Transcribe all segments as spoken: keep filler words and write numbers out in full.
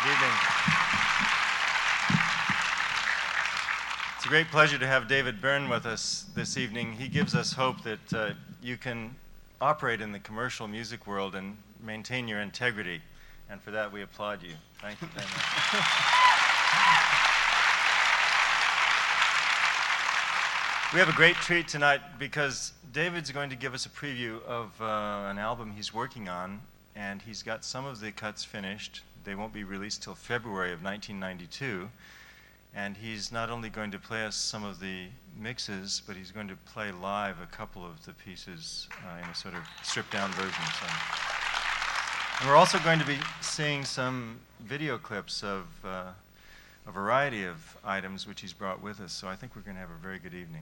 Good evening. It's a great pleasure to have David Byrne with us this evening. He gives us hope that uh, you can operate in the commercial music world and maintain your integrity. And for that, we applaud you. Thank you very much. We have a great treat tonight because David's going to give us a preview of uh, an album he's working on, and he's got some of the cuts finished. They won't be released till February of nineteen ninety-two. And he's not only going to play us some of the mixes, but he's going to play live a couple of the pieces uh, in a sort of stripped-down version. So. And we're also going to be seeing some video clips of uh, a variety of items which he's brought with us. So I think we're going to have a very good evening.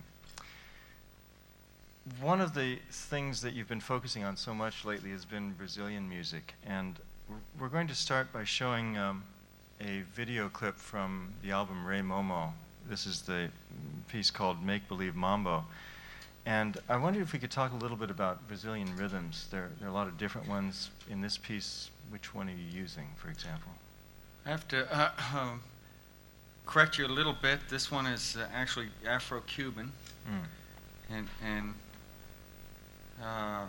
One of the things that you've been focusing on so much lately has been Brazilian music. And we're going to start by showing um, a video clip from the album Rei Momo. This is the piece called Make Believe Mambo. And I wondered if we could talk a little bit about Brazilian rhythms. There, there are a lot of different ones in this piece. Which one are you using, for example? I have to uh, um, correct you a little bit. This one is uh, actually Afro-Cuban. Mm. And, and uh,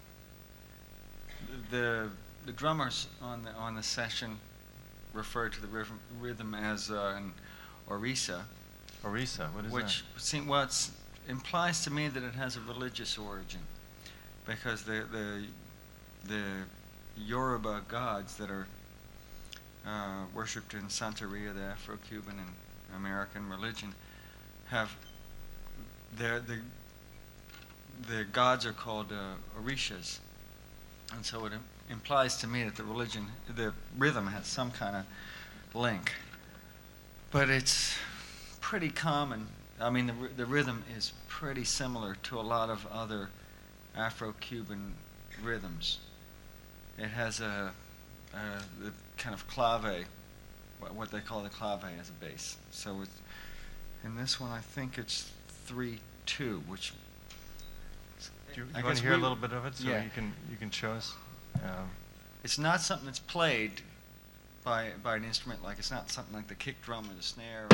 the, the drummers on the, on the session refer to the rhythm, rhythm as uh, an orisa. Orisa, what is which that? Seem, well, it implies to me that it has a religious origin, because the the the Yoruba gods that are uh, worshipped in Santeria, the Afro-Cuban and American religion, have their the the gods are called uh, orishas, and so it im implies to me that the religion, the rhythm has some kind of link. But it's pretty common. I mean, the, the rhythm is pretty similar to a lot of other Afro-Cuban rhythms. It has a, a the kind of clave, what they call the clave as a bass. So it's, in this one, I think it's three two, which. Do you, you want to hear a little bit of it, so yeah. you can you can show us? Um, it's not something that's played by by an instrument. Like it's not something like the kick drum or the snare.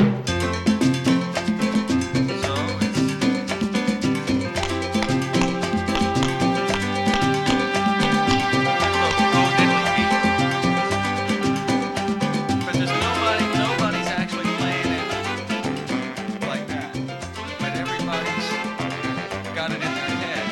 So it's but there's nobody nobody's actually playing it like that. But everybody's got it in their head.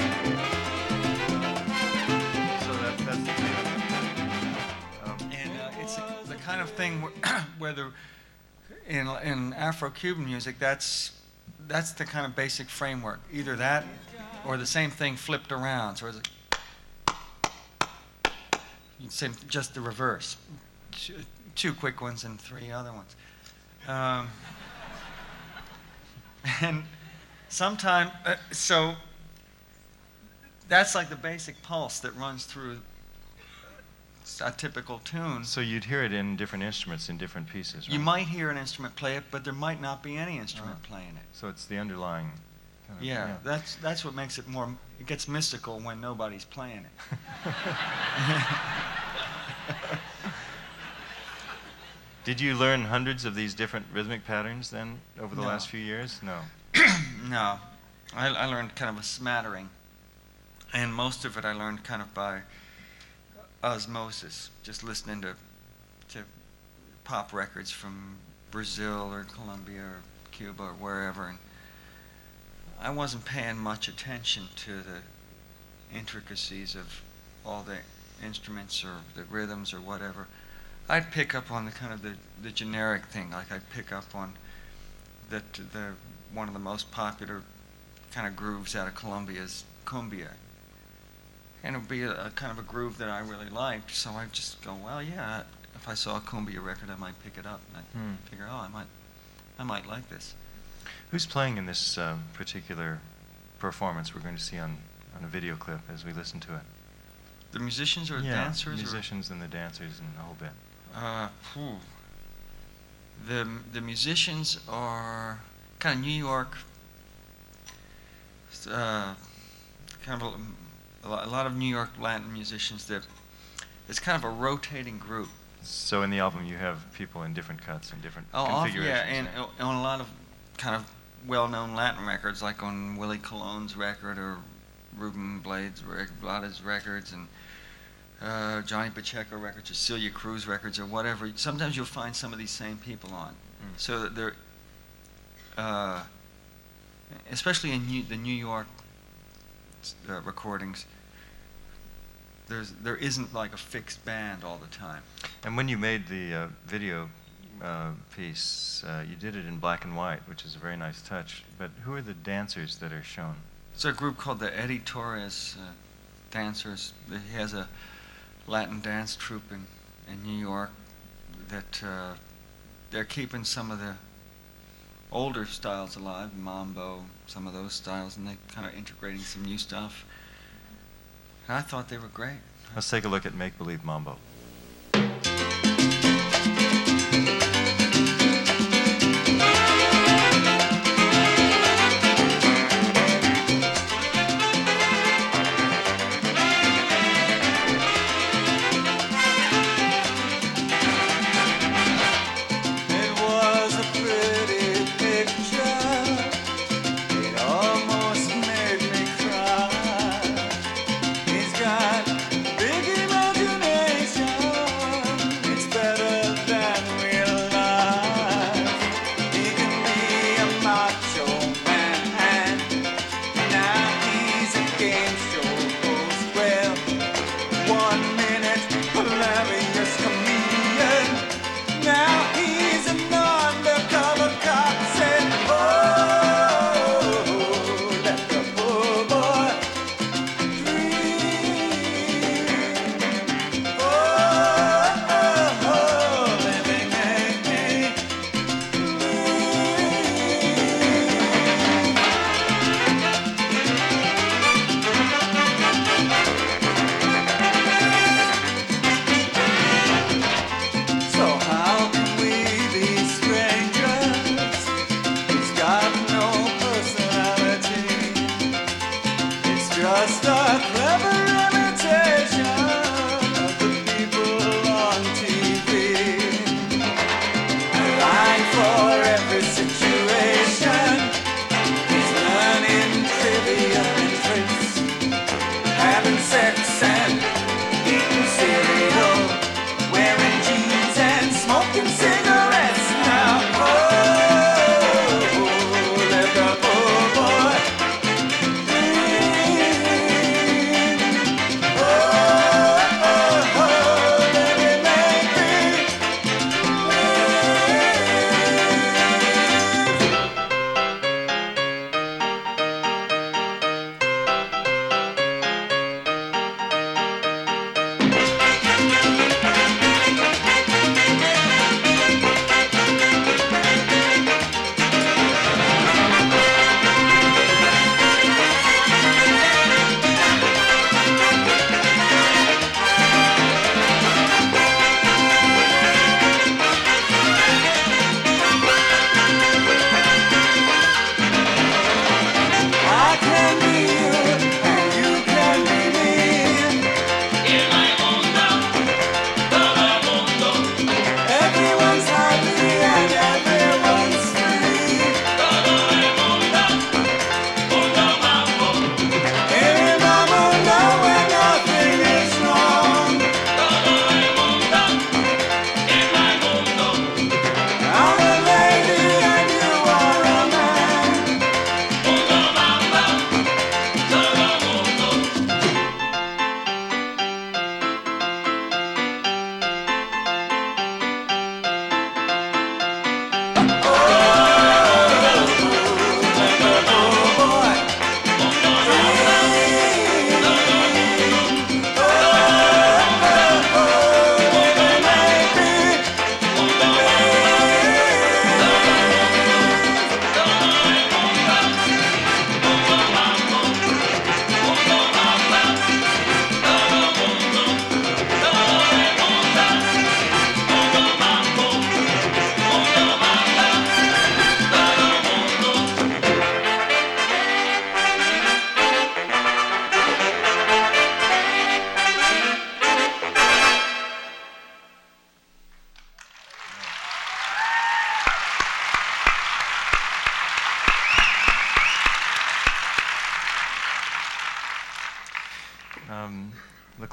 so that that's um, And uh, it's the kind of thing where, where the in in Afro-Cuban music, that's that's the kind of basic framework. Either that, or the same thing flipped around. So it's like, same, just the reverse. Two, two quick ones and three other ones. Um, and sometime, uh, so that's like the basic pulse that runs through a typical tune. so you'd hear it in different instruments in different pieces, right? You might hear an instrument play it, but there might not be any instrument Uh-huh. playing it. So it's the underlying. Kind of, Yeah, that's that's what makes it more. It gets mystical when nobody's playing it. Did you learn hundreds of these different rhythmic patterns then over the No. last few years? No. No, I, I learned kind of a smattering, and most of it I learned kind of by osmosis, just listening to to pop records from Brazil or Colombia or Cuba or wherever, and I wasn't paying much attention to the intricacies of all the instruments or the rhythms or whatever. I'd pick up on the kind of the, the generic thing, like I'd pick up on that the one of the most popular kind of grooves out of Colombia is cumbia. And it would be a, a kind of a groove that I really liked, so I'd just go, well, yeah, if I saw a cumbia record, I might pick it up, and I'd Hmm. figure, oh, I might, I might like this. Who's playing in this uh, particular performance we're going to see on, on a video clip as we listen to it? The musicians or yeah, dancers? musicians and the dancers and the whole bit. Or, uh, phew. The the musicians are kind of New York, uh, kind of a, a lot of New York Latin musicians that it's kind of a rotating group. So in the album you have people in different cuts and different Oh, off, configurations. yeah, and yeah. uh, on a lot of kind of well-known Latin records, like on Willie Colon's record or Ruben Blades' rec- Blades records, and uh, Johnny Pacheco records, or Celia Cruz records, or whatever. Sometimes you'll find some of these same people on, Mm. so that they're, uh, especially in New, the New York uh, recordings. There's there isn't like a fixed band all the time. And when you made the uh, video uh, piece, uh, you did it in black and white, which is a very nice touch. But who are the dancers that are shown? It's a group called the Eddie Torres uh, Dancers. He has a Latin dance troupe in, in New York that uh, they're keeping some of the older styles alive, mambo, some of those styles, and they're kind of integrating some new stuff. And I thought they were great. Let's take a look at Make Believe Mambo. Big imagination.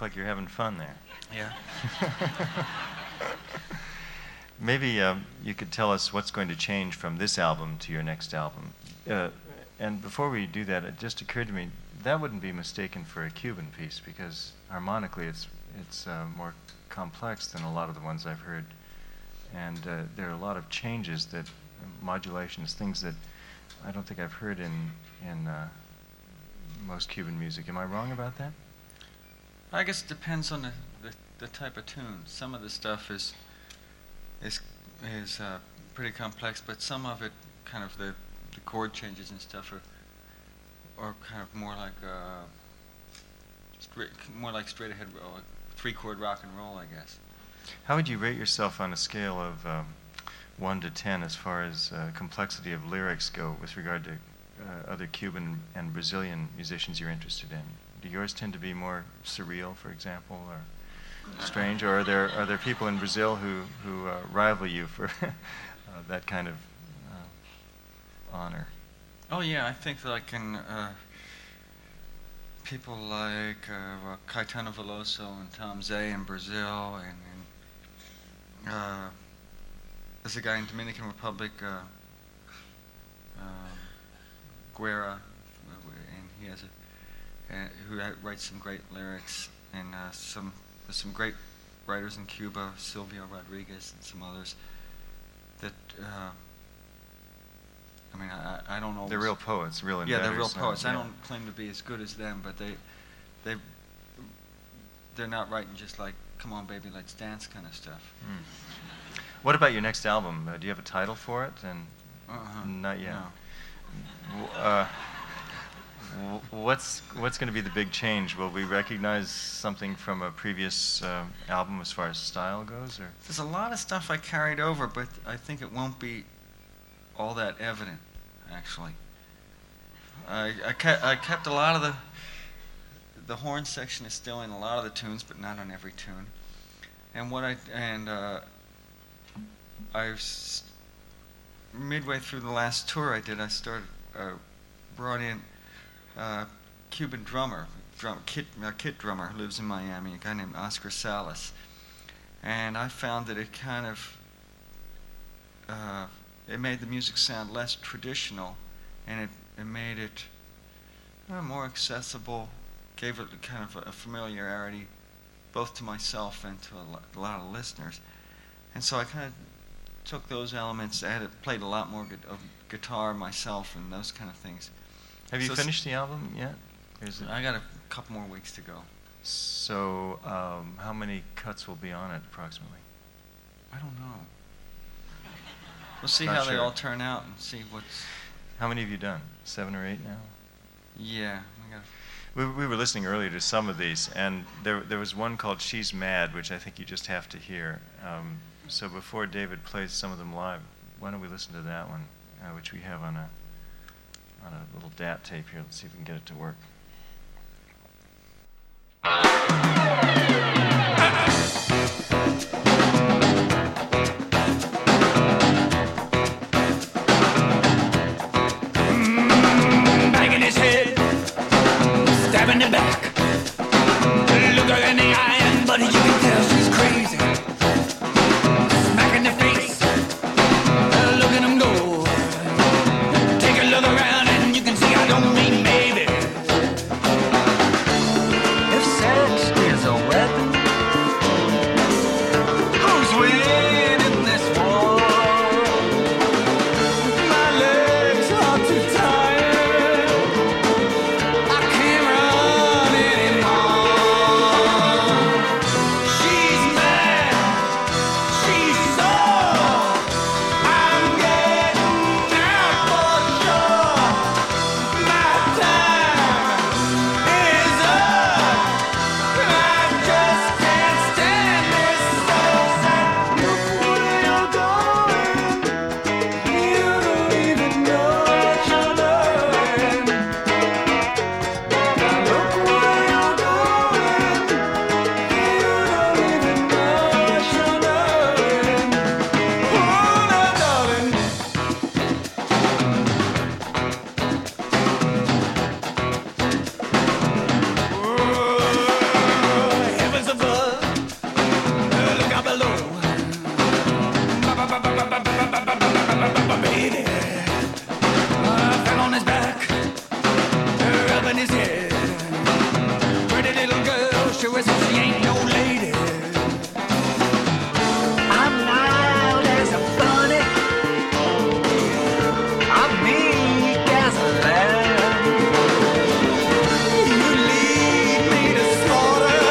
look like you're having fun there. Yeah. Maybe um, you could tell us what's going to change from this album to your next album. Uh, and before we do that, it just occurred to me that wouldn't be mistaken for a Cuban piece, because harmonically it's it's uh, more complex than a lot of the ones I've heard. And uh, there are a lot of changes, that uh, modulations, things that I don't think I've heard in in uh, most Cuban music. Am I wrong about that? I guess it depends on the, the, the type of tune. Some of the stuff is is is uh, pretty complex, but some of it, kind of the, the chord changes and stuff, are are kind of more like uh, straight, more like straight ahead, uh, three chord rock and roll, I guess. How would you rate yourself on a scale of um, one to ten as far as uh, complexity of lyrics go, with regard to uh, other Cuban and Brazilian musicians you're interested in? Do yours tend to be more surreal, for example, or strange, or are there are there people in Brazil who who uh, rival you for uh, that kind of uh, honor? Oh yeah, I think that I can. Uh, people like uh, Caetano Veloso and Tom Zé in Brazil, and, and uh, there's a guy in Dominican Republic, uh, um, Guerra, and he has a. Uh, who writes some great lyrics, and uh, some there's some great writers in Cuba, Silvio Rodriguez and some others. That uh, I mean, I, I don't know. They're real poets, real inventors. Yeah, they're real poets. Uh, I yeah. don't claim to be as good as them, but they they they're not writing just like "Come on, baby, let's dance" kind of stuff. Mm. What about your next album? Uh, do you have a title for it? And uh-huh. not yet. No. W- Uh, What's what's going to be the big change? Will we recognize something from a previous uh, album as far as style goes, or? There's a lot of stuff I carried over, but I think it won't be all that evident, actually. I, I, kept, I kept a lot of the, the horn section is still in a lot of the tunes, but not on every tune. And what I, and uh, I was, midway through the last tour I did, I started, uh, brought in Uh, Cuban drummer, drum, kit, uh, kit drummer who lives in Miami, a guy named Oscar Salas. And I found that it kind of, uh, it made the music sound less traditional, and it, it made it uh, more accessible, gave it kind of a, a familiarity both to myself and to a, lo- a lot of listeners. And so I kind of took those elements, I had played a lot more gu- of guitar myself and those kind of things. Have you So finished the album yet? Or is it? I got a couple more weeks to go. So, um, how many cuts will be on it approximately? I don't know. We'll see Not how they sure. all turn out and see what's. How many have you done? Seven or eight now? Yeah, I got. We, we were listening earlier to some of these, and there there was one called "She's Mad," which I think you just have to hear. Um, so before David plays some of them live, why don't we listen to that one, uh, which we have on a on a little D A T tape here. Let's see if we can get it to work. Mm, banging his head, stabbing the back. Look her in the eye, and buddy, you can tell she's crazy. Smacking the face, uh, look at him go. Take a look around, and you can see I don't mean maybe. If sex is a baby. I fell on his back, rubbing his head. Pretty little girl, sure as if she ain't no lady. I'm wild as a bunny. I'm meek as a lamb. You lead me to slaughter.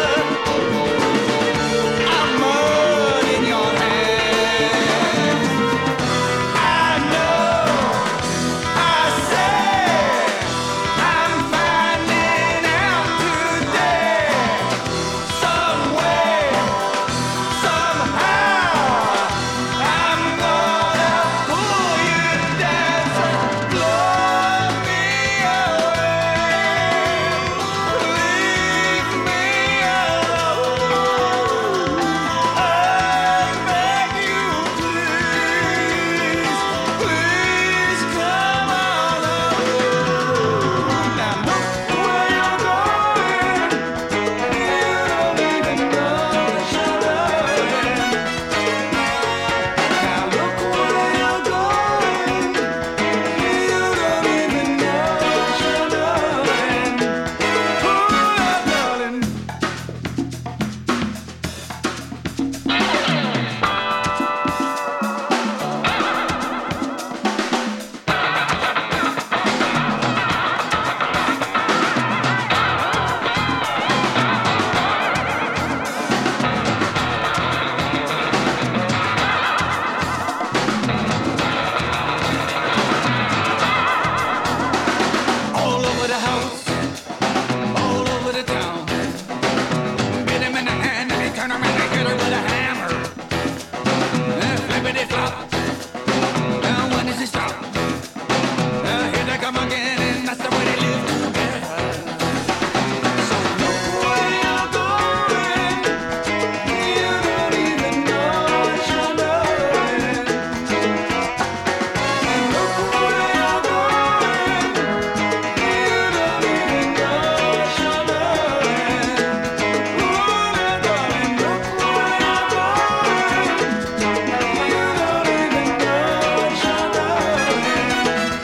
I'm mud in your hand. I know, I say, I'm finding out today. Some way, somehow, I'm gonna pull you down, so blow me away, leave me alone. I beg you, please, please come on home. Now look where you're going. You don't even know that you're loving. Now look where you're going. You don't even know that you're loving. Oh, darling. All over the house, all over the town. Bit him in the hand and he turn around and hit her with a hammer. Uh, flippity flop. Now when does he stop? Uh, here they come again, and that's the way they live together. So look where you're going. You don't even know what you're doing. And look where you're going. You don't even know what you're doing. Oh, darling, look where you're going. You don't even know what you're doing.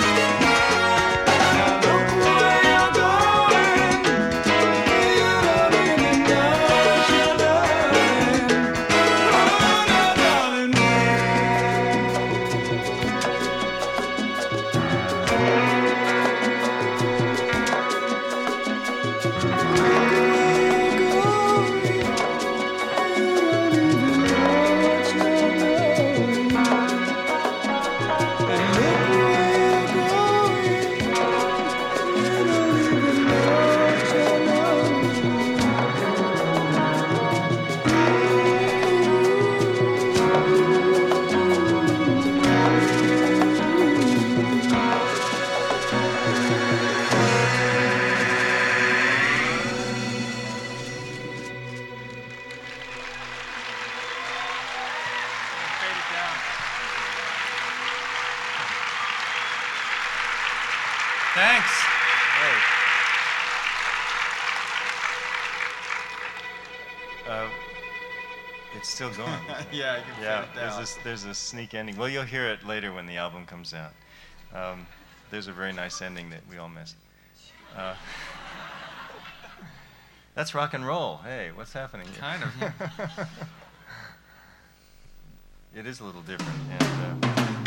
Now look where you're going. You don't even know what you're doing. Oh, darling. Thanks. Hey. Uh, it's still going. Yeah, I can Yeah, feel it there's down. a, there's a sneak ending. Well, you'll hear it later when the album comes out. Um, there's a very nice ending that we all missed. Uh, that's rock and roll. Hey, what's happening here? Kind of, yeah. It is a little different. And,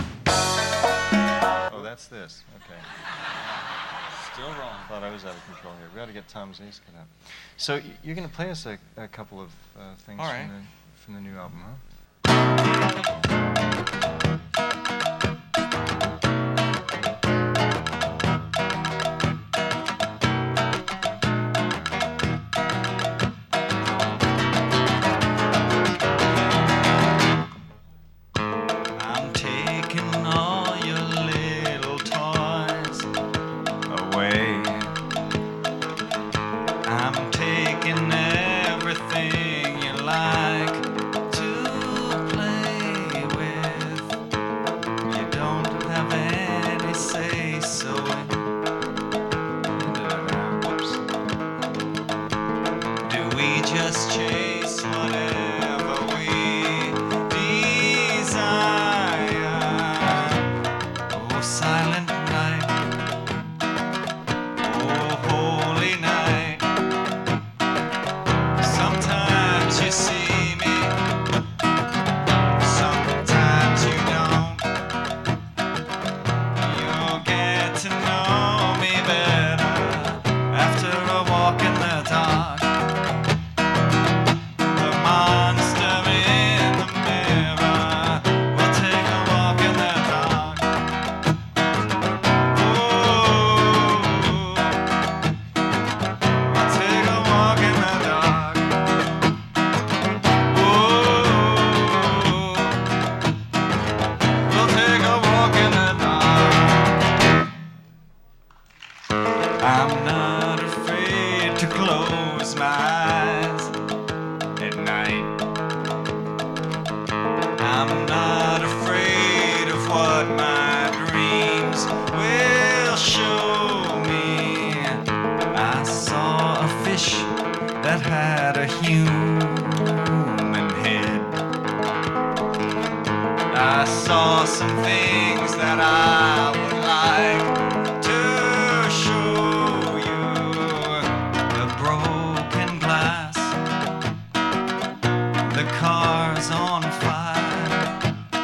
uh, oh, that's this. Okay. Still wrong. Thought I was out of control here. We got to get Tom's ace cut out. So y- you're going to play us a, a couple of uh, things All from, right. the, from the new album, huh? I'm taking all your little toys away. I'm taking everything you like to play. I saw some things that I would like to show you. The broken glass, the cars on fire,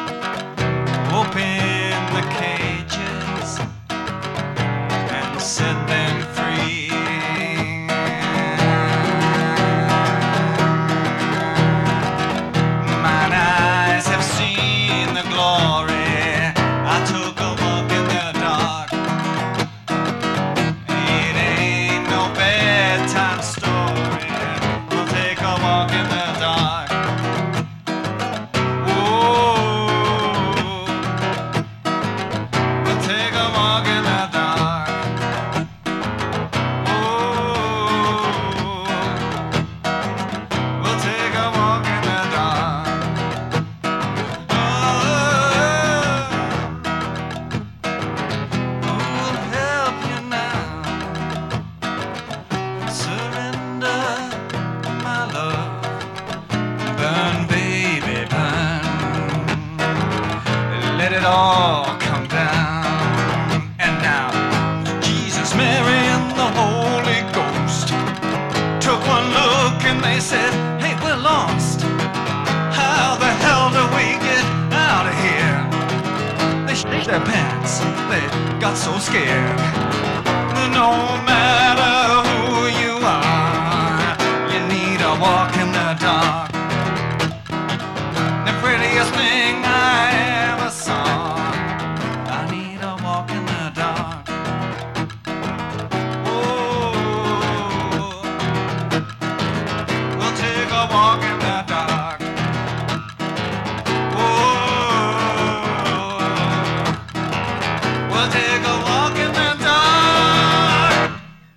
open the cages and set them free. Mine eyes have seen the glory. I took a walk in the dark. It ain't no bedtime story. We'll take a walk in the dark. We'll take a walk in the dark. We'll take a walk in the dark. Who'll help you now? Surrender, my love. Burn, baby, burn. Let it all come down. And now, Jesus, Mary, and the Holy Ghost took one look and they said, hey, we're lost. How the hell do we get out of here? They shit their pants. They got so scared. No matter who you are, you need a walk in the dark. The prettiest thing I ever saw. I need a walk in the dark. Oh, we'll take a walk in the dark. Oh, we'll take a walk in the dark.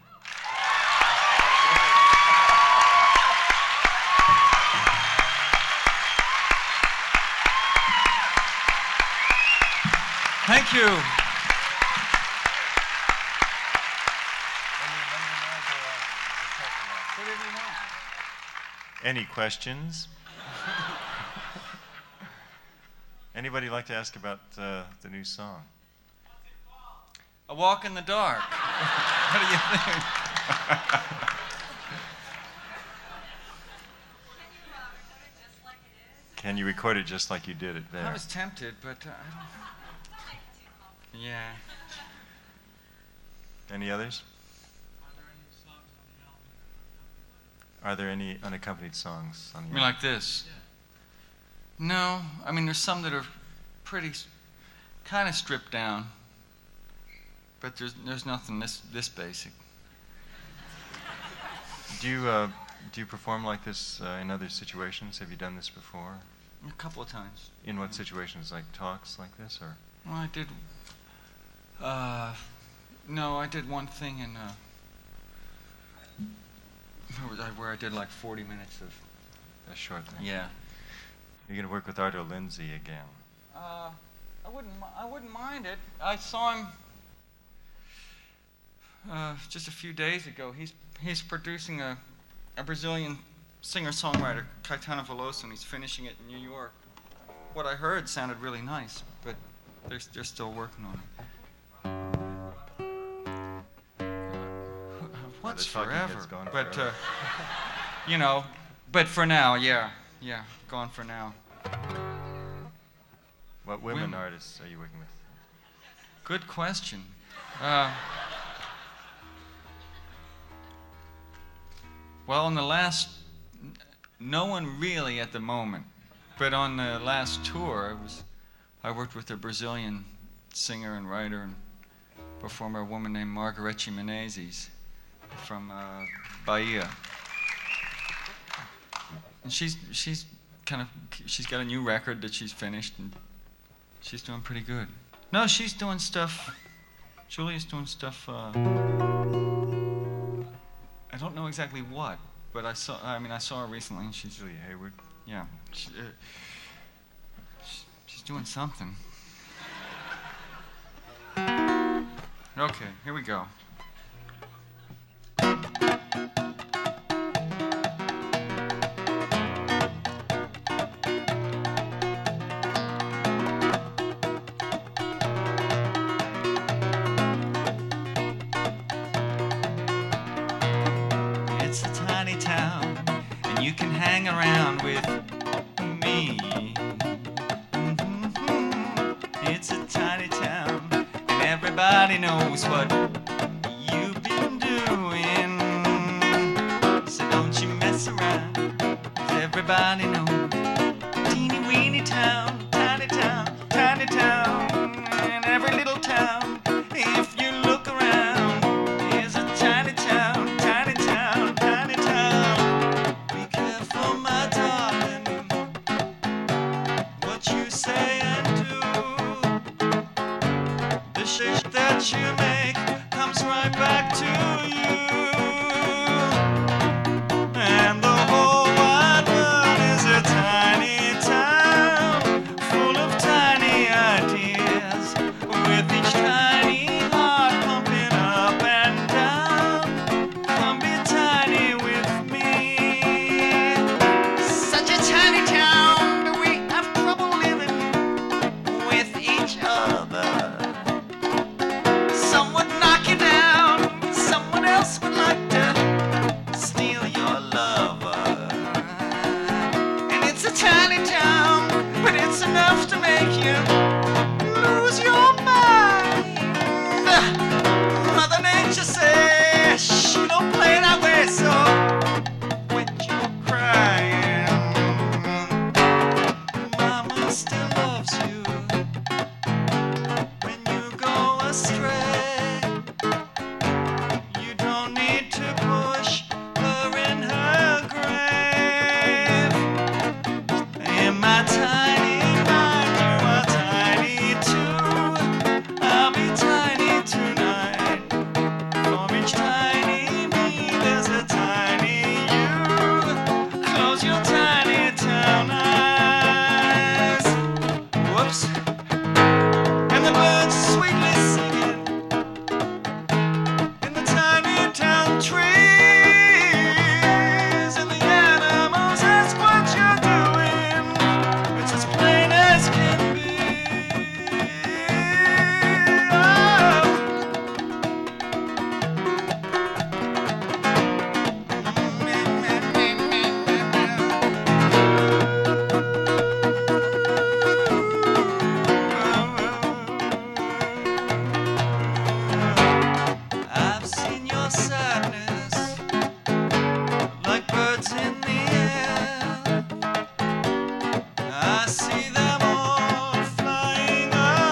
Thank you. Any questions? Anybody like to ask about uh, the new song? A walk in the dark. What do you think? Can you record it just like you did it there? I was tempted, but uh, I don't. Yeah. Any others? Are there any unaccompanied songs on the I mean, like this? No. I mean, there's some that are pretty, kind of stripped down. But there's there's nothing this this basic. Do you uh, do you perform like this uh, in other situations? Have you done this before? A couple of times. In what situations? Like talks like this, or? Well, I did. Uh, no, I did one thing in. Uh, where was I- where I did like forty minutes of. A short thing. Yeah. You're gonna work with Arto Lindsay again. Uh, I wouldn't. mi- I wouldn't mind it. I saw him uh, just a few days ago. He's he's producing a a Brazilian singer-songwriter, Caetano Veloso, and he's finishing it in New York. What I heard sounded really nice, but they're they're still working on it. What's the talking forever? head's gone But forever. uh, you know, but for now, yeah, yeah, gone for now. What women, women. artists are you working with? Good question. Uh, well, on the last, n- no one really at the moment, but on the last tour, I was, I worked with a Brazilian singer and writer and performer, a woman named Margarete Menezes from uh, Bahia, and she's she's kind of she's got a new record that she's finished and she's doing pretty good. No, she's doing stuff. Julia's doing stuff. Uh, I don't know exactly what, but I saw. I mean, I saw her recently, and she's Julia Hayward. yeah. She, uh, she- she's doing something. Okay, here we go. everybody knows what you've been doing. So don't you mess around, 'cause everybody knows. Teeny weeny town, tiny town, tiny town, in every little town. If you look around, is a tiny town, tiny town, tiny town. Be careful, my darling, what you say and do. The shit that you make comes right back to you. And the whole wide world is a tiny town full of tiny ideas, with each tiny heart pumping up and down. Come be tiny with me. Such a tiny town, but we have trouble living with each other. Some would knock you down, someone else would like to steal your lover. And it's a tiny town, but it's enough to make you lose your mind. Mother Nature says she don't play that way, so quit your crying. Mama still loves you when you go astray. You don't need to push her in her grave. In my tiny mind, you are tiny too. I'll be tiny tonight. For each tiny me, there's a tiny you. Close your tiny town eyes. Whoops. And the birds sweetly singing in the tiny town trees, and the animals ask what you're doing. It's as plain as can be. I've seen your sadness like birds in the air. I see them all flying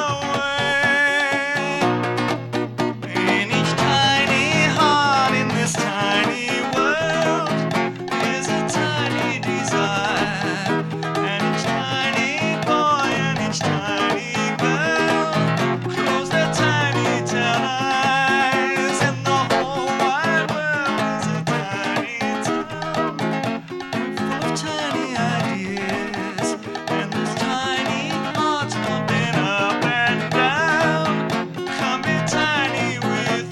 away. In each tiny heart in this tiny world is a tiny desire. And each tiny boy and each tiny girl close their tiny town eyes. And the whole wide world is a tiny town full of tiny ideas, and there's tiny hearts pumping up and down. Come be tiny with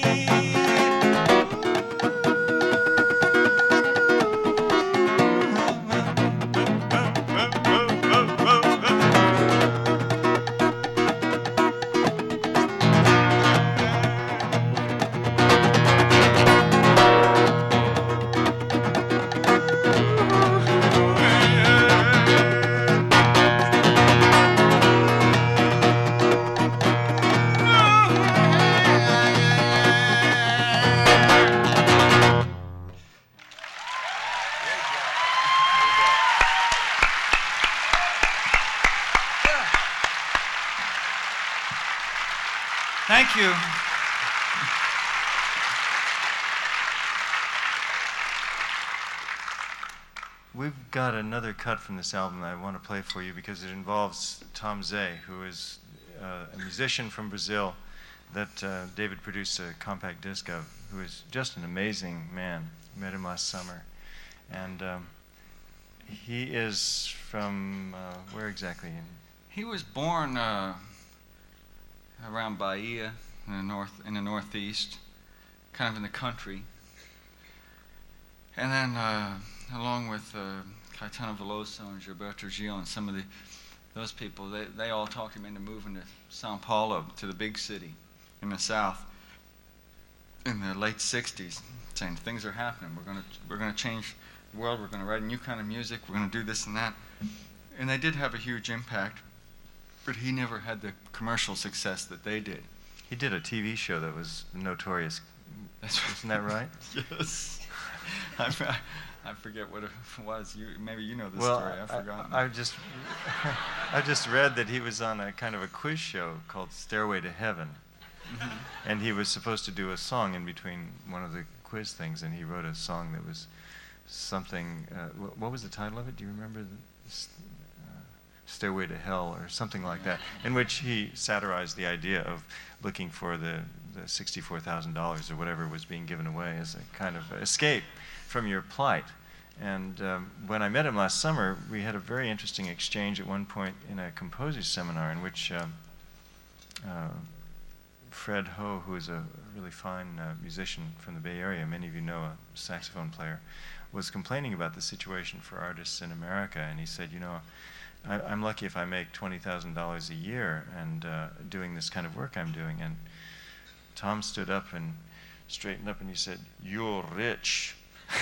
Thank you. We've got another cut from this album that I want to play for you because it involves Tom Zé, who is uh, a musician from Brazil that uh, David produced a compact disc of, who is just an amazing man. Met him last summer. And um, he is from, uh, where exactly? He was born uh, around Bahia in the north, in the northeast, kind of in the country. And then, uh, along with uh, Caetano Veloso and Gilberto Gil and some of the those people, they they all talked him into moving to São Paulo, to the big city in the south, in the late sixties, saying things are happening. We're gonna we're gonna change the world. We're gonna write a new kind of music. We're gonna do this and that. And they did have a huge impact, but he never had the commercial success that they did. He did a T V show that was notorious. That's right. Isn't that right? Yes. I, f- I forget what it was. You maybe you know the well, story. I've forgotten. I, I just I just read that he was on a kind of a quiz show called Stairway to Heaven, Mhm. and he was supposed to do a song in between one of the quiz things, and he wrote a song that was something. Uh, wh- what was the title of it? Do you remember? The, s- uh, Stairway to Hell or something like that, in which he satirized the idea of looking for the, the sixty-four thousand dollars or whatever was being given away as a kind of escape from your plight. And um, when I met him last summer, we had a very interesting exchange at one point in a composer's seminar in which um, uh, Fred Ho, who is a really fine uh, musician from the Bay Area, many of you know, a saxophone player, was complaining about the situation for artists in America. And he said, you know, I, I'm lucky if I make twenty thousand dollars a year and uh, doing this kind of work I'm doing. And Tom stood up and straightened up and he said, "You're rich."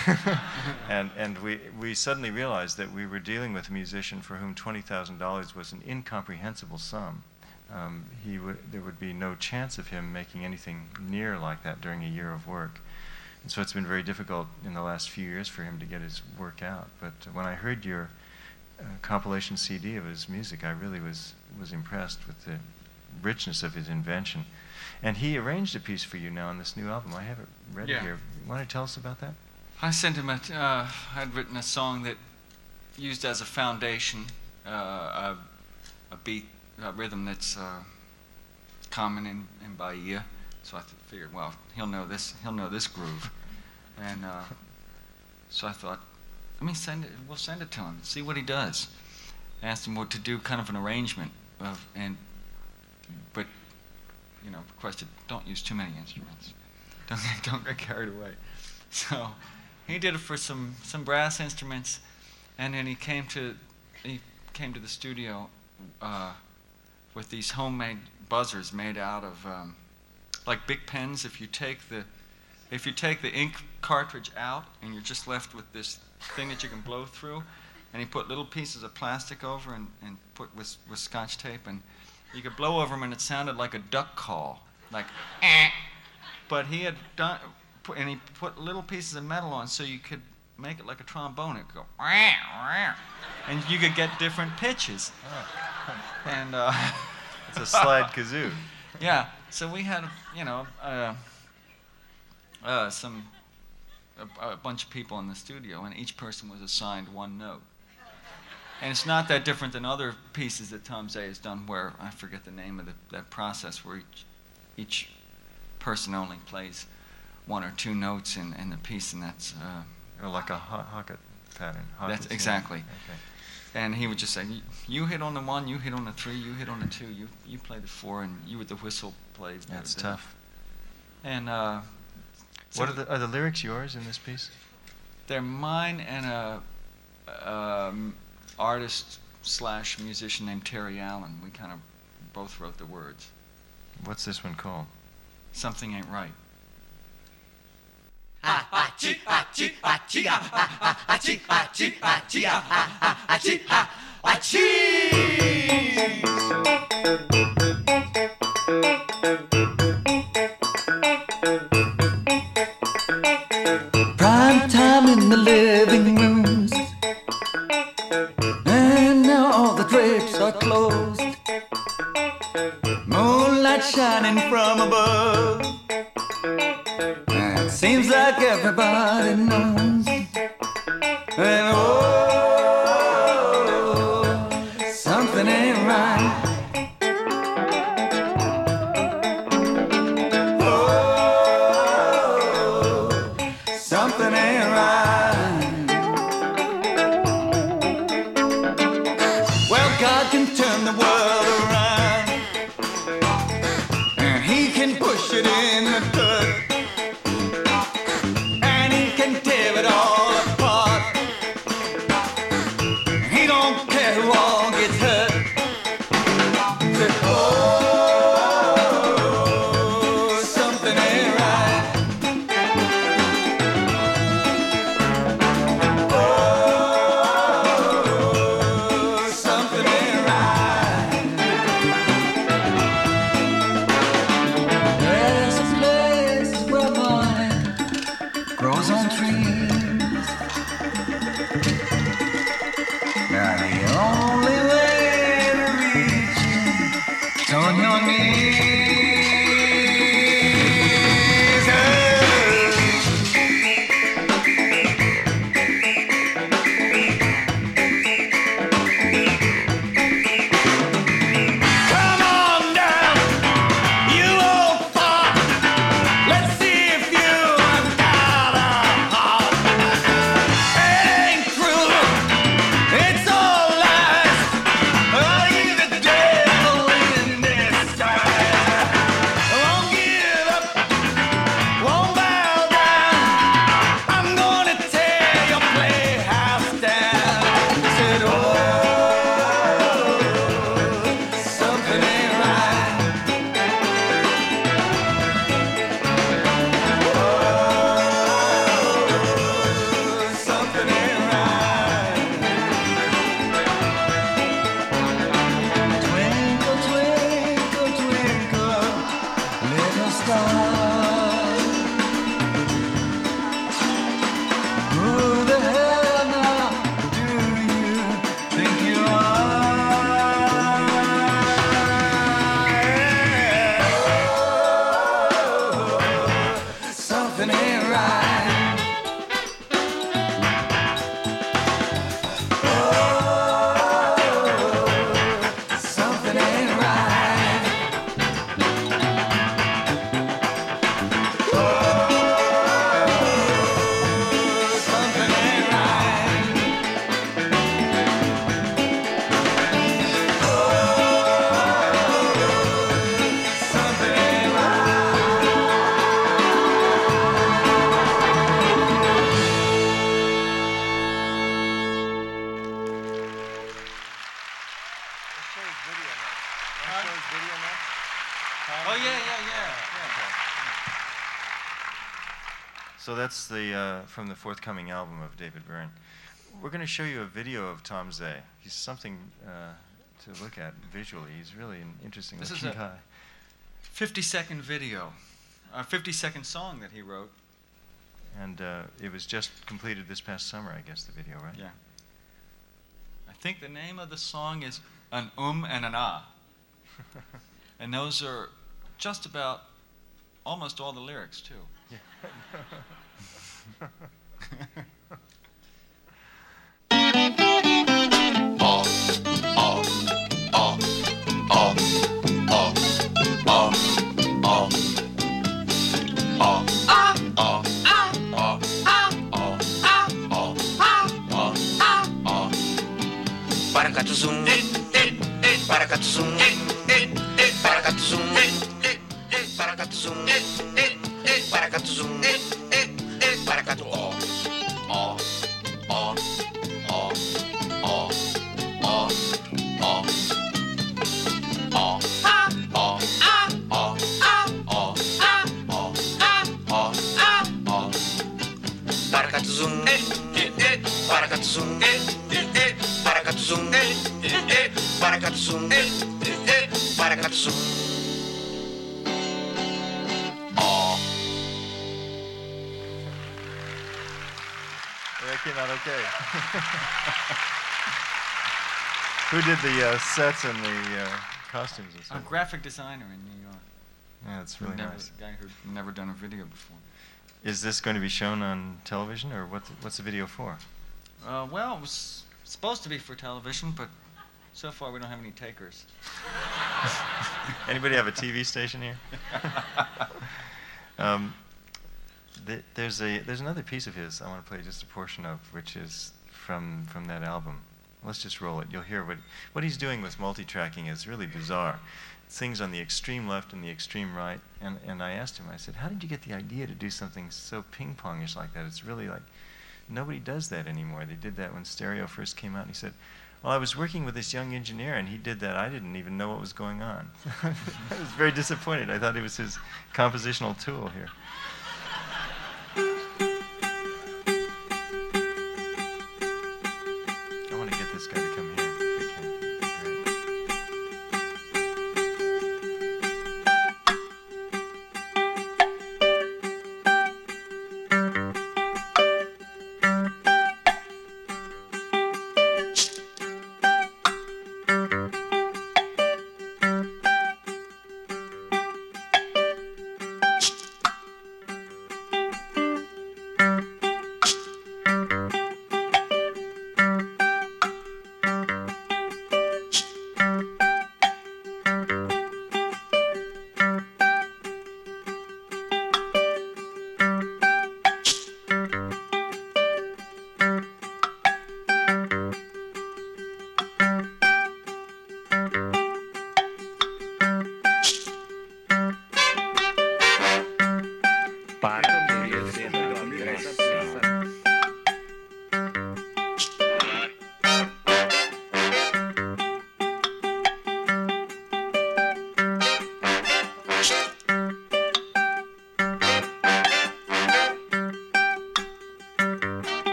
and and we, we suddenly realized that we were dealing with a musician for whom twenty thousand dollars was an incomprehensible sum. Um, he would, there would be no chance of him making anything near like that during a year of work. And so it's been very difficult in the last few years for him to get his work out. But when I heard your uh, compilation C D of his music, I really was, was impressed with the richness of his invention. And he arranged a piece for you now on this new album. I have it ready Yeah. here. Want to tell us about that? I sent him a, uh, I'd written a song that used as a foundation uh, a, a beat, a rhythm that's uh, common in, in Bahia. So I th- figured, well, he'll know this, he'll know this groove. And uh, so I thought, let me send it, we'll send it to him, see what he does. I asked him what to do kind of an arrangement of, and, but, you know, requested, don't use too many instruments. Don't, don't get carried away. So he did it for some, some brass instruments, and then he came to he came to the studio uh, with these homemade buzzers made out of um, like Bic pens. If you take the if you take the ink cartridge out and you're just left with this thing that you can blow through, and he put little pieces of plastic over and, and put with with Scotch tape, and you could blow over them and it sounded like a duck call, like eh. But he had done. And he put little pieces of metal on so you could make it like a trombone. It could go, wah, wah, and you could get different pitches. And uh, It's a slide kazoo. yeah, so we had, you know, uh, uh, some a, a bunch of people in the studio, and each person was assigned one note. And it's not that different than other pieces that Tom Zay has done, where I forget the name of the, that process, where each each person only plays one or two notes in, in the piece, and that's uh, Or like a ho- Hocket pattern. That's Hockett's, exactly. yeah. Okay. and he would just say, "You- you hit on the one, you hit on the three, you hit on the two, you you play the four, and you with the whistle played." the- That's the-" tough. And uh, so What are the, are the lyrics yours in this piece? they're mine and a um, artist slash musician named Terry Allen. We kind of both wrote the words. What's this one called? Something Ain't Right. Prime time in the living rooms, and now all the drapes are closed. Moonlight shining from above. It seems like everybody knows. And oh, something ain't right. Oh, something ain't right. Well, God can turn the world around, and He can push it in the dirt, and He can tear it all apart. He don't care who all gets hurt. Say, oh, something ain't right. Oh, something ain't right. on your knees. Come on down, you old fart. Let's see if you have got a heart. It ain't true, it's all lies. Are you the devil in disguise? Won't give up, won't bow down. I'm gonna tear your playhouse down. Said, oh, something ain't right. Oh, something ain't right. Twinkle, twinkle, twinkle, little star. Who the hell now do you think you are? Oh, something ain't right. Oh, something ain't right. Oh, something ain't right. Oh, something ain't Let's show his video next. Want to show his video next? Tom, Oh, is yeah, it? yeah, yeah. Okay. So that's the uh, from the forthcoming album of David Byrne. We're going to show you a video of Tom Zay. He's something uh, to look at visually. He's really an interesting This is looking a- guy. fifty-second video, a fifty-second song that he wrote. And uh, it was just completed this past summer, I guess, the video, right? Yeah. I think the name of the song is An Um and an Ah. And those are just about almost all the lyrics, too. Paracatuzum, paracatuzum, paracatuzum, paracatuzum, paracatuzum, paracatu, oh, oh, oh, oh, oh, oh, oh, oh, oh, oh, oh, oh, oh, paracatuzum, paracatuzum, paracatuzum, paracatuzum, paracatuzum. Oh. That came out okay. Who did the uh, sets and the uh, costumes and A stuff? graphic designer in New York. Yeah, it's really never, nice. A guy who'd never done a video before. Is this going to be shown on television, or what? What's the video for? Uh, well, it was supposed to be for television, but so far we don't have any takers. Anybody have a T V station here? um, th- there's a there's another piece of his I want to play just a portion of, which is from from that album. Let's just roll it. You'll hear what what he's doing with multi-tracking is really bizarre. Things on the extreme left and the extreme right, and and I asked him. I said, "How did you get the idea to do something so ping-pongish like that? It's really like nobody does that anymore. They did that when stereo first came out." And he said, "Well, I was working with this young engineer, and he did that. I didn't even know what was going on." I was very disappointed. I thought it was his compositional tool here. I want to get this guy to come here if we can. It'd be great.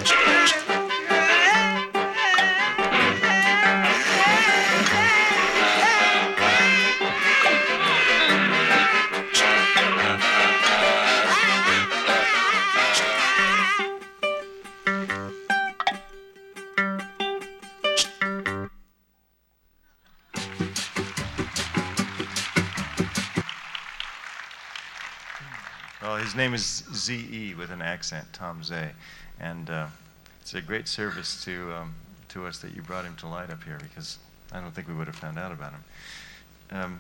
Well, his name is Z E with an accent, Tom Zay, and uh, it's a great service to um, to us that you brought him to light up here, because I don't think we would have found out about him. Um,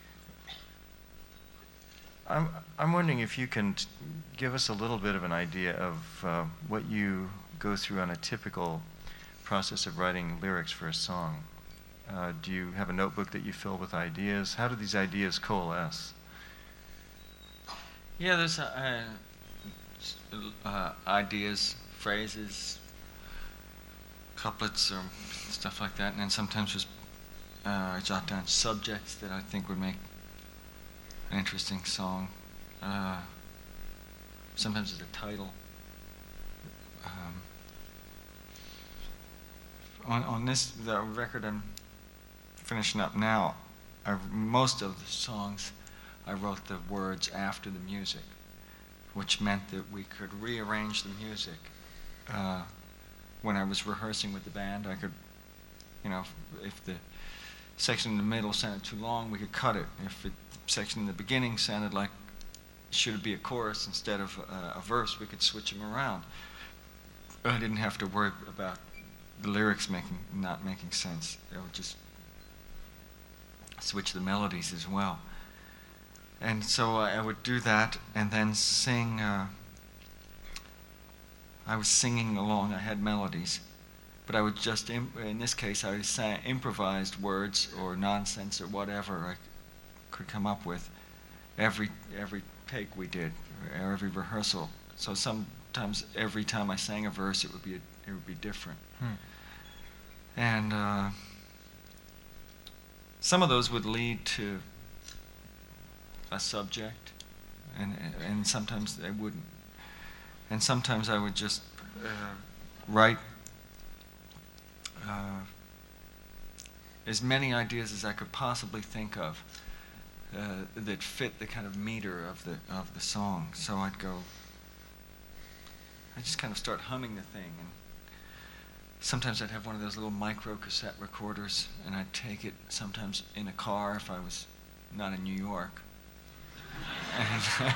I'm I'm wondering if you can t- give us a little bit of an idea of uh, what you go through on a typical process of writing lyrics for a song. Uh, do you have a notebook that you fill with ideas? How do these ideas coalesce? Yeah, there's uh, uh, ideas, phrases, couplets, or stuff like that, and then sometimes just uh, I jot down subjects that I think would make an interesting song. Uh, sometimes it's a title. Um, on on this the record I'm finishing up now, I, most of the songs I wrote the words after the music, which meant that we could rearrange the music. Uh, when I was rehearsing with the band, I could, you know, if, if the section in the middle sounded too long, we could cut it. If the section in the beginning sounded like should it be a chorus instead of uh, a verse, we could switch them around. I didn't have to worry about the lyrics making not making sense. I would just switch the melodies as well. And so I would do that and then sing. Uh, I was singing along, I had melodies, but I would just, imp- in this case, I sang improvised words or nonsense or whatever I could come up with every every take we did, or every rehearsal. So sometimes every time I sang a verse, it would be a, it would be different. Hmm. And uh, some of those would lead to a subject, and and sometimes they wouldn't. And sometimes I would just uh, write uh, as many ideas as I could possibly think of uh, that fit the kind of meter of the of the song. So I'd go. I just kind of start humming the thing, and sometimes I'd have one of those little micro cassette recorders, and I'd take it sometimes in a car if I was not in New York. And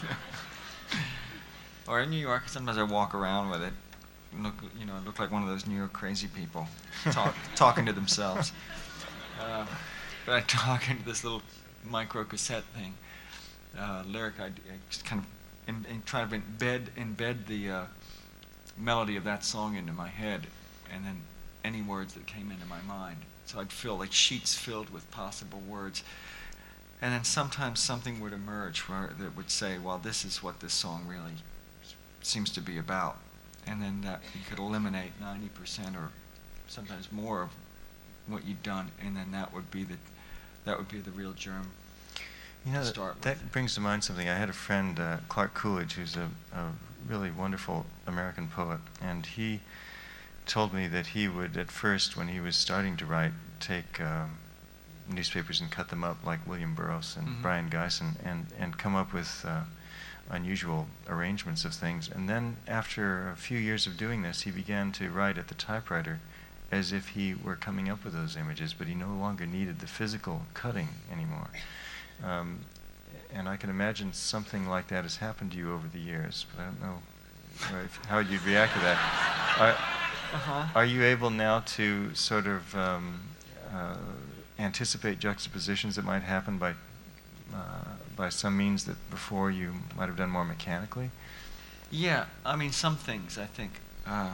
or in New York, sometimes I walk around with it. Look, you know, I look like one of those New York crazy people, talk, talking to themselves. Uh, but I talk into this little micro cassette thing, uh, lyric. I, I just kind of in, in try to embed embed the uh, melody of that song into my head, and then any words that came into my mind. So I'd fill like sheets filled with possible words. And then sometimes something would emerge where that would say, well, this is what this song really seems to be about. And then that you could eliminate ninety percent or sometimes more of what you'd done, and then that would be the that would be the real germ. You know, to that, start with. that brings to mind something. I had a friend, uh, Clark Coolidge, who's a, a really wonderful American poet, and he told me that he would, at first, when he was starting to write, take um, newspapers and cut them up like William Burroughs and Mhm. Brian Geisen, and, and come up with uh, unusual arrangements of things. And then after a few years of doing this, he began to write at the typewriter as if he were coming up with those images, but he no longer needed the physical cutting anymore. Um, and I can imagine something like that has happened to you over the years, but I don't know uh, if, how you'd react to that. Are, Uh-huh. are you able now to sort of um, uh, anticipate juxtapositions that might happen by uh, by some means that before you might have done more mechanically? Yeah, I mean, some things, I think. Uh,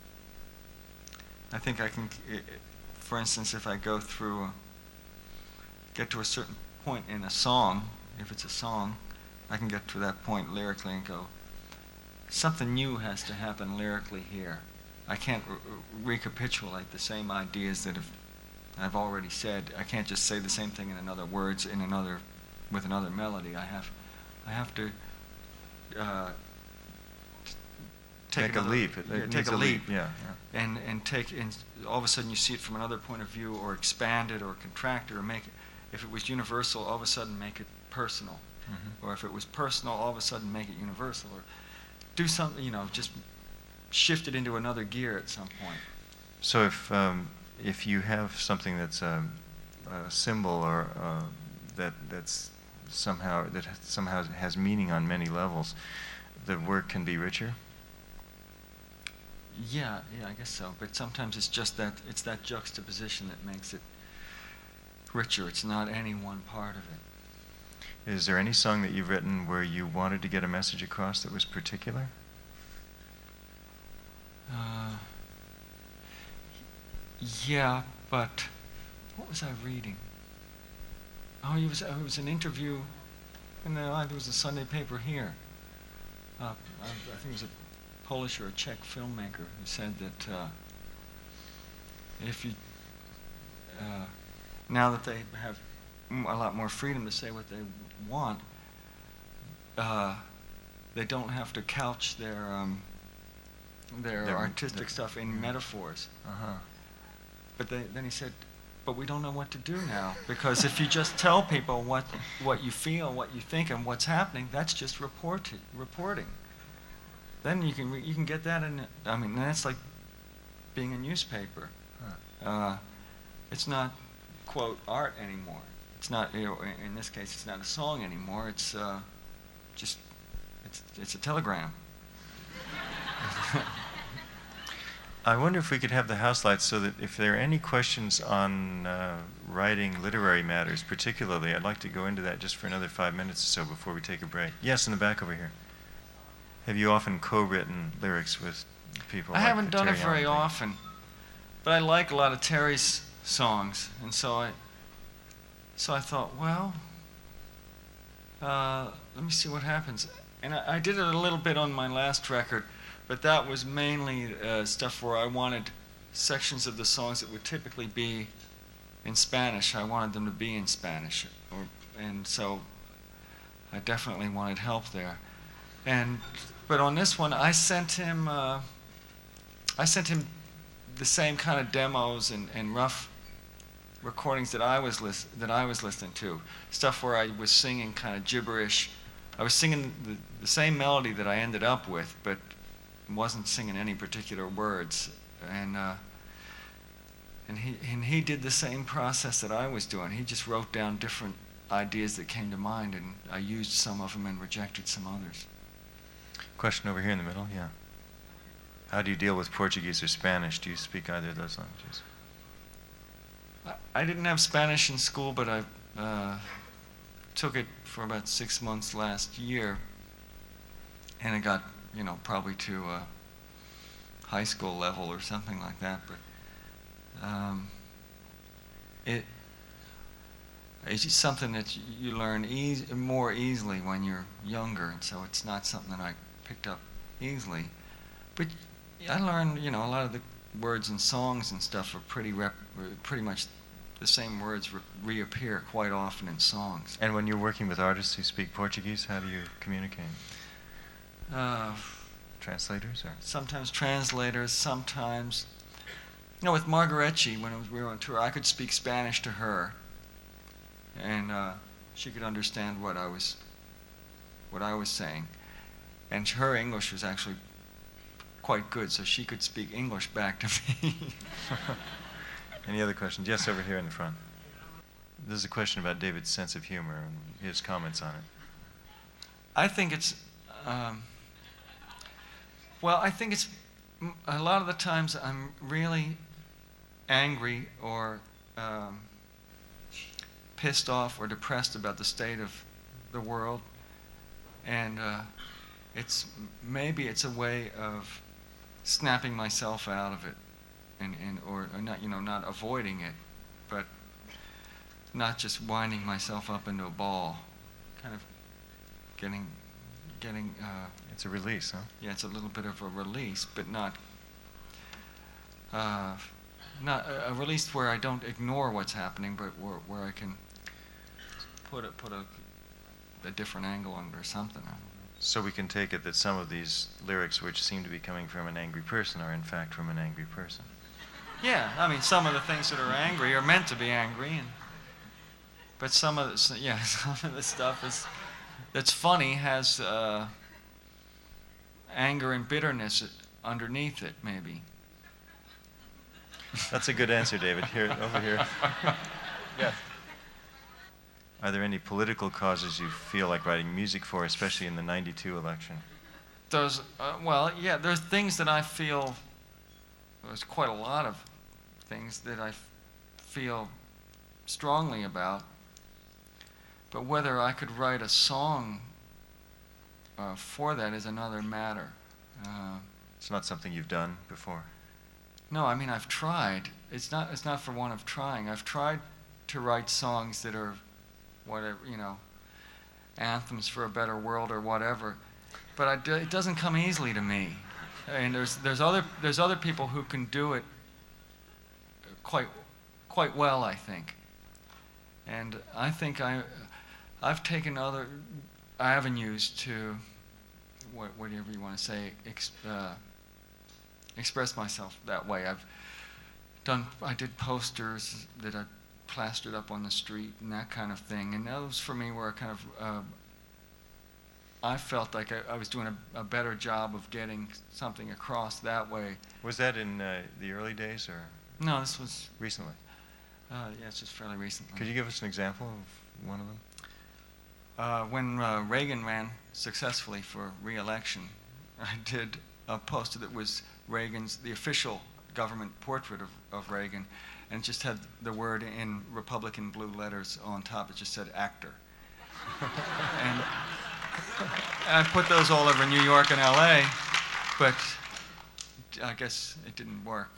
I think I can, i- i- for instance, if I go through, a, get to a certain point in a song, if it's a song, I can get to that point lyrically and go, something new has to happen lyrically here. I can't r- r- recapitulate the same ideas that have, I've already said. I can't just say the same thing in another words, in another, with another melody. I have, I have to uh, take Make a another- leap. It- yeah, it take needs a leap. Yeah, yeah. and and take and all of a sudden you see it from another point of view, or expand it, or contract it, or make it. If it was universal, all of a sudden make it personal, Mhm. or if it was personal, all of a sudden make it universal, or do something. You know, just shift it into another gear at some point. So if um, if you have something that's a, a symbol or uh, that that's somehow that somehow has meaning on many levels, the work can be richer. Yeah, yeah, I guess so. But sometimes it's just that it's that juxtaposition that makes it richer. It's not any one part of it. Is there any song that you've written where you wanted to get a message across that was particular? Uh, yeah, but what was I reading? Oh, it was, it was an interview, and then uh, there was a Sunday paper here. Uh, I, I think it was a Polish or a Czech filmmaker who said that uh, if you, uh, now that they have m- a lot more freedom to say what they want, uh, they don't have to couch their um, their Their- artistic their- stuff in metaphors. Uh-huh. But they, then he said, but we don't know what to do now, because if you just tell people what what you feel, what you think, and what's happening, that's just report reporting. Then you can re- you can get that in. I mean, that's like being a newspaper. Huh. Uh, it's not quote art anymore. It's not, you know, in- in this case, it's not a song anymore. It's uh, just it's it's a telegram. I wonder if we could have the house lights so that if there are any questions on uh, writing literary matters particularly, I'd like to go into that just for another five minutes or so before we take a break. Yes, in the back over here. Have you often co-written lyrics with people? I like haven't the done it Terry very Allen thing? often, but I like a lot of Terry's songs, and so I, so I thought, well, uh, let me see what happens. And I, I did it a little bit on my last record, but that was mainly uh, stuff where I wanted sections of the songs that would typically be in Spanish. I wanted them to be in Spanish, or, and so I definitely wanted help there. And but on this one, I sent him. Uh, I sent him the same kind of demos and, and rough recordings that I was lis- that I was listening to. Stuff where I was singing kind of gibberish. I was singing the, the same melody that I ended up with, but wasn't singing any particular words. And uh, and he and he did the same process that I was doing. He just wrote down different ideas that came to mind, and I used some of them and rejected some others. Question over here in the middle, yeah. How do you deal with Portuguese or Spanish? Do you speak either of those languages? I, I didn't have Spanish in school, but I uh, took it for about six months last year, and it got, you know, probably to uh, high school level or something like that. But um, it it's just something that you, you learn eas- more easily when you're younger, and so it's not something that I picked up easily. But I learned, you know, a lot of the words in songs and stuff are pretty rep- pretty much the same words re- reappear quite often in songs. And when you're working with artists who speak Portuguese, how do you communicate? Uh, Translators or? sometimes translators, sometimes, you know, with Margaretti, when it was, we were on tour, I could speak Spanish to her, and uh, she could understand what I was, what I was saying, and her English was actually quite good, so she could speak English back to me. Any other questions? Yes, over here in the front. This is a question about David's sense of humor and his comments on it. I think it's, um, well, I think it's, m- a lot of the times I'm really angry or um, pissed off or depressed about the state of the world, and uh, it's, maybe it's a way of snapping myself out of it, and, and or, or not, you know, not avoiding it, but not just winding myself up into a ball, kind of getting, getting, uh, It's a release, huh? yeah, it's a little bit of a release, but not, uh, not a, a release where I don't ignore what's happening, but where, where I can put a, put a, a different angle on it or something. So we can take it that some of these lyrics, which seem to be coming from an angry person, are in fact from an angry person. Yeah, I mean, some of the things that are angry are meant to be angry, and but some of the, yeah, some of the stuff is that's funny has uh, anger and bitterness underneath it, maybe. That's a good answer, David. Here, over here. Yes. Are there any political causes you feel like writing music for, especially in the ninety-two election? Those, uh, well, yeah, there's things that I feel, there's quite a lot of things that I f- feel strongly about, but whether I could write a song uh, for that is another matter. Uh, It's not something you've done before? no, I mean, I've tried. It's not, it's not for want of trying. I've tried to write songs that are whatever, you know, anthems for a better world or whatever, but I do, it doesn't come easily to me. And there's there's other there's other people who can do it quite quite well, I think. And I think I I've taken other avenues to what, whatever you want to say ex, uh, express myself that way. I've done I did posters that I plastered up on the street and that kind of thing, and those for me were kind of uh, I felt like I, I was doing a, a better job of getting something across that way. Was that in uh, the early days or No, this was recently? uh, yeah, it's just fairly recently. Could you give us an example of one of them? Uh, when uh, Reagan ran successfully for re-election, I did a poster that was Reagan's, the official government portrait of, of Reagan, and it just had the word in Republican blue letters on top. It just said actor. and, and I put those all over New York and L A, but I guess it didn't work.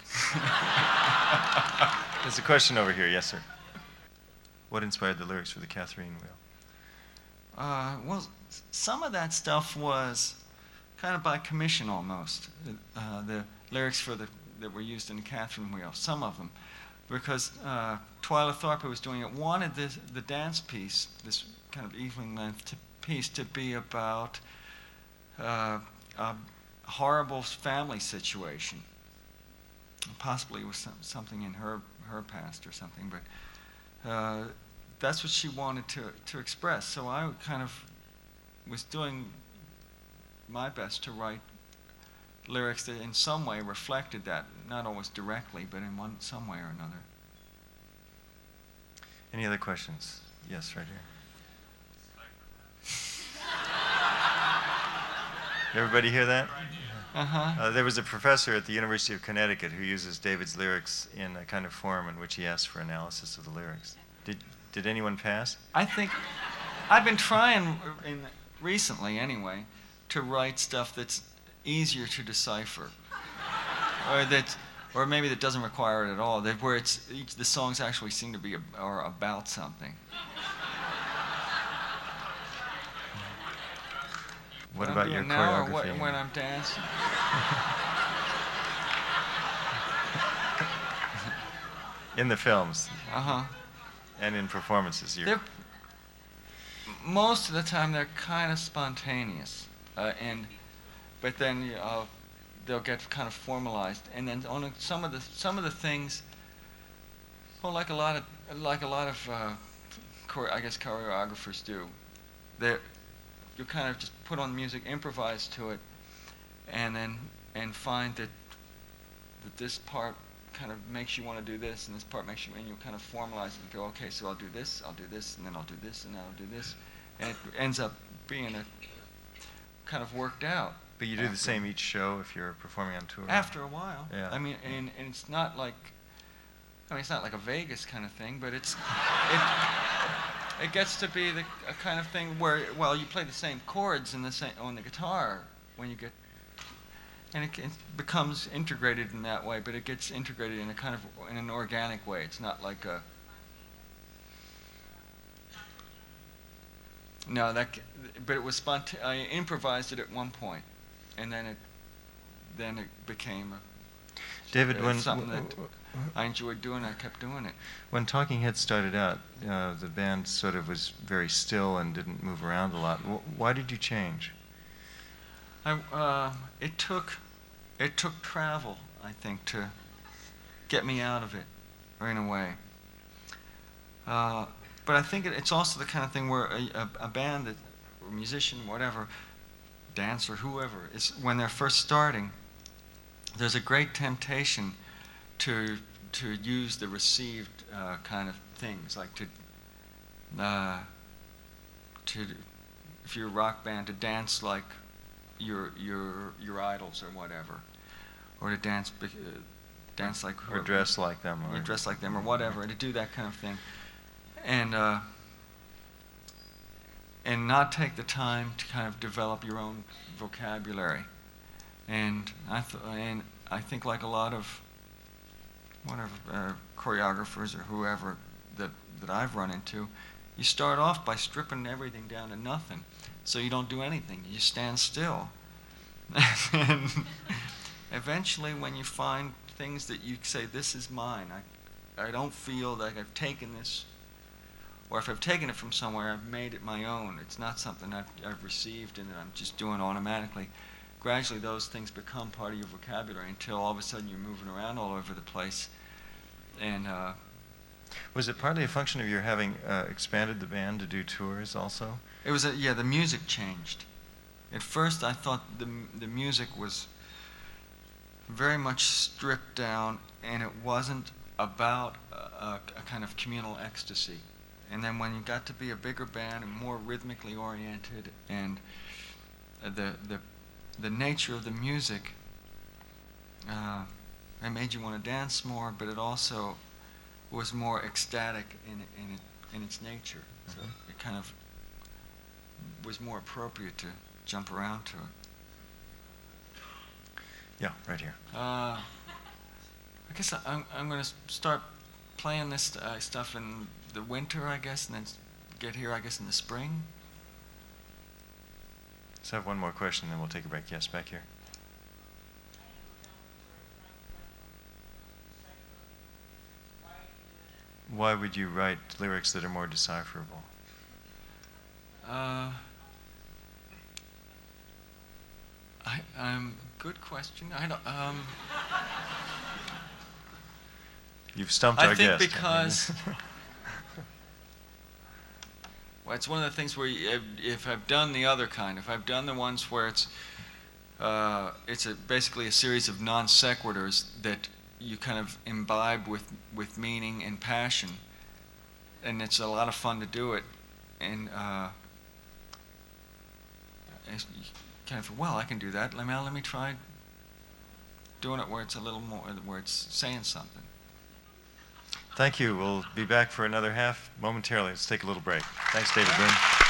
There's a question over here. Yes, sir. What inspired the lyrics for the Catherine Wheel? Uh, well, s- some of that stuff was kind of by commission almost. Uh, the lyrics for the that were used in the Catherine Wheel, some of them, because uh, Twyla Thorpe, who was doing it, wanted this, the dance piece, this kind of evening-length t- piece, to be about uh, a horrible family situation. Possibly it was some, something in her her past or something, but. Uh, That's what she wanted to, to express. So I kind of was doing my best to write lyrics that in some way reflected that, not always directly, but in one some way or another. Any other questions? Yes, right here. Everybody hear that? Uh-huh. Uh, there was a professor at the University of Connecticut who uses David's lyrics in a kind of form in which he asks for analysis of the lyrics. Did Did anyone pass? I think I've been trying in recently anyway to write stuff that's easier to decipher, or that, or maybe that doesn't require it at all. That where it's each, the songs actually seem to be ab- are about something. What I'm about doing your now or choreography? what, when I'm dancing? In the films Uh huh. and in performances, you're, They're most of the time they're kind of spontaneous, uh, and but then uh, they'll get kind of formalized, and then on a, some of the some of the things, well, like a lot of like a lot of uh, chore- I guess choreographers do, they you kind of just put on music, improvise to it, and then and find that that this part kind of makes you want to do this, and this part makes you, and you kind of formalize it and go, okay, so I'll do this, I'll do this, and then I'll do this, and then I'll do this, and it ends up being a kind of worked out. but you do the after- same each show if you're performing on tour? After a while. Yeah. I mean, and, and it's not like, I mean, it's not like a Vegas kind of thing, but it's, it, it gets to be the a kind of thing where, well, you play the same chords in the same, on the guitar when you get, and it, it becomes integrated in that way, but it gets integrated in a kind of, in an organic way. It's not like a, no, that, c- but it was spontaneous. I improvised it at one point, and then it, then it became a, David, uh, when, something w- that w- I enjoyed doing. I kept doing it. when Talking Heads started out, uh, the band sort of was very still and didn't move around a lot. W- why did you change? I, uh, it took, it took travel, I think, to get me out of it, or in a way. Uh, but I think it, it's also the kind of thing where a, a, a band, that, or a musician, whatever, dancer, whoever, is when they're first starting, there's a great temptation to to use the received uh, kind of things, like to uh, to if you're a rock band, to dance like your your your idols or whatever, or to dance uh, dance like or dress like them, or or dress like them, or whatever, to do that kind of thing, and uh, and not take the time to kind of develop your own vocabulary. And I th- and I think, like a lot of whatever uh, choreographers or whoever that that I've run into, you start off by stripping everything down to nothing, so you don't do anything. You stand still, and eventually, when you find things that you say, "This is mine," I I don't feel like I've taken this, or if I've taken it from somewhere, I've made it my own. It's not something I've I've received and that I'm just doing automatically. Gradually, those things become part of your vocabulary until all of a sudden you're moving around all over the place. And uh, was it partly a function of your having uh, expanded the band to do tours also? it was a, yeah, the music changed. At first, I thought the the music was very much stripped down, and it wasn't about a, a, a kind of communal ecstasy. And then when you got to be a bigger band and more rhythmically oriented, and the the the nature of the music, uh, it made you want to dance more, but it also was more ecstatic in in, it, in its nature. So Mm-hmm. it kind of was more appropriate to jump around to it. Yeah, right here. Uh, I guess I, I'm I'm going to start playing this uh, stuff in the winter, I guess, and then s- get here, I guess, in the spring. Let's have one more question, then we'll take a break. Yes, back here. Why would you write lyrics that are more decipherable? Uh, I um good question. I don't um. You've stumped I our think guest. because well, it's one of the things where you, if, if I've done the other kind, if I've done the ones where it's uh, it's a, basically a series of non sequiturs that you kind of imbibe with with meaning and passion, and it's a lot of fun to do it, and uh, it's kind of well, I can do that. Let me let me try doing it where it's a little more, where it's saying something. Thank you. We'll be back for another half momentarily. Let's take a little break. Thanks, David Boone.